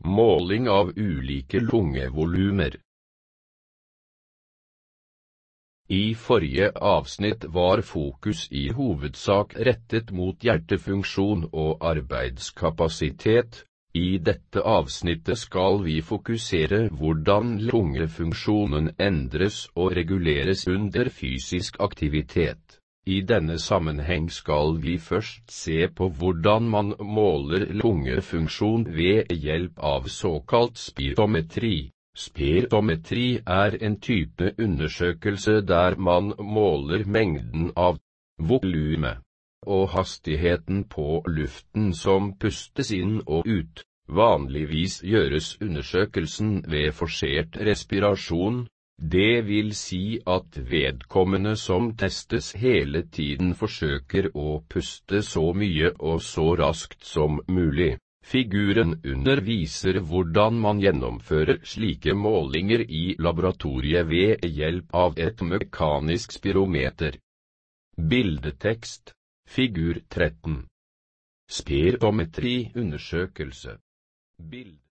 Måling av ulike lungevolumer. I forrige avsnitt var fokus i hovedsak rettet mot hjertefunksjon og arbeidskapasitet. I dette avsnittet skal vi fokusere hvordan lungefunksjonen endres og reguleres under fysisk aktivitet. I denne sammenheng skal vi først se på hvordan man måler lungefunksjon ved hjelp av såkalt spirometri. Spirometri er en type undersøkelse der man måler mengden av volumet og hastigheten på luften som pustes inn og ut. Vanligvis gjøres undersøkelsen ved forsert respirasjon, det vil si at vedkommende som testes hele tiden forsøker å puste så mye og så raskt som mulig. Figuren under viser hvordan man gjennomfører slike målinger i laboratoriet ved hjelp av et mekanisk spirometer. Bildetekst. Figur 13. Spirometri-undersøkelse. Bild.